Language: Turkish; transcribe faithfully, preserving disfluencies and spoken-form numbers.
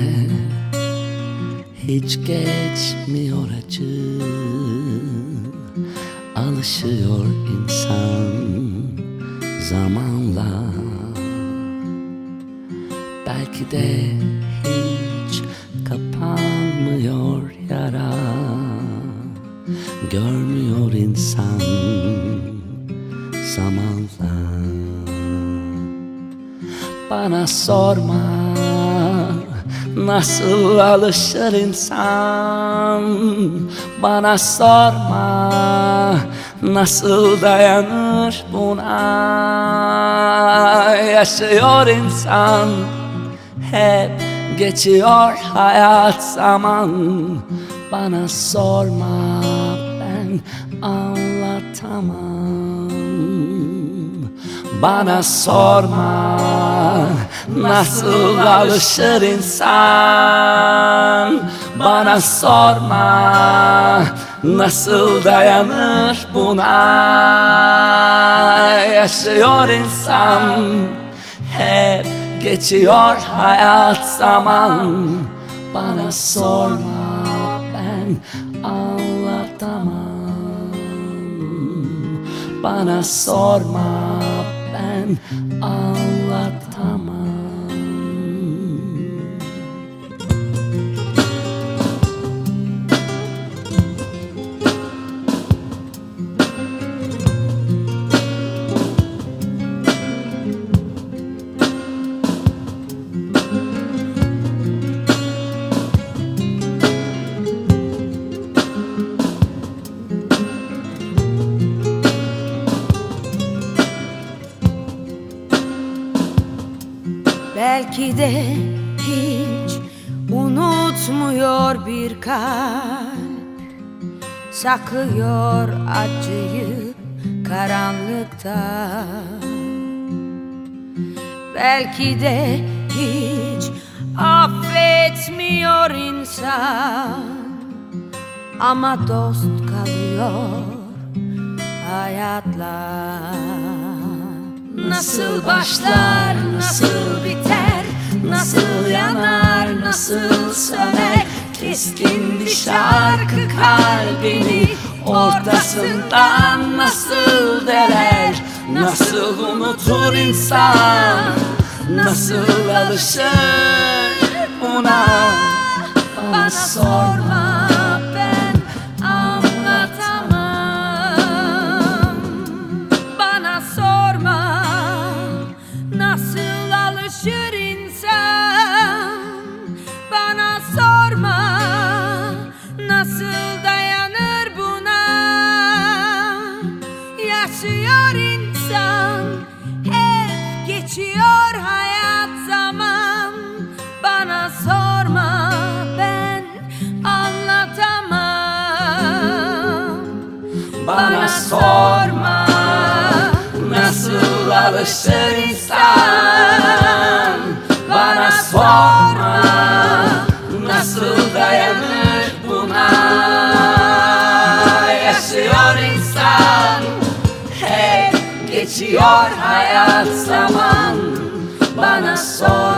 hiç geçmiyor acı. Alışıyor insan zamanla. Belki de hiç kapanmıyor yara. Görmüyor insan zamanla. Bana sorma nasıl alışır insan. Bana sorma nasıl dayanır buna. Yaşıyor insan, hep geçiyor hayat zaman. Bana sorma, ben anlatamam. Bana sorma nasıl alışır insan. Bana sorma nasıl dayanır buna. Yaşıyor insan, hep geçiyor hayat zaman. Bana sorma, ben anlatamam. Bana sorma, ben anlatamam. Belki de hiç unutmuyor bir kalp. Saklıyor acıyı karanlıkta. Belki de hiç affetmiyor insan. Ama dost kalıyor hayatla. Nasıl başlar, nasıl biter, nasıl yanar, nasıl söner. Keskin bir şarkı kalbini ortasından nasıl deler. Nasıl unutur insan, nasıl alışır buna. Bana sorma, ben anlatamam. Bana sorma nasıl alışır insan. Bana sorma nasıl dayanır buna. Yaşıyor insan, hep geçiyor hayat zaman. Bana sorma, ben anlatamam. Bana sorma nasıl alışır insan. Bana sorma nasıl dayanır buna. Yaşıyor insan, hep geçiyor hayat zaman. Bana sorma.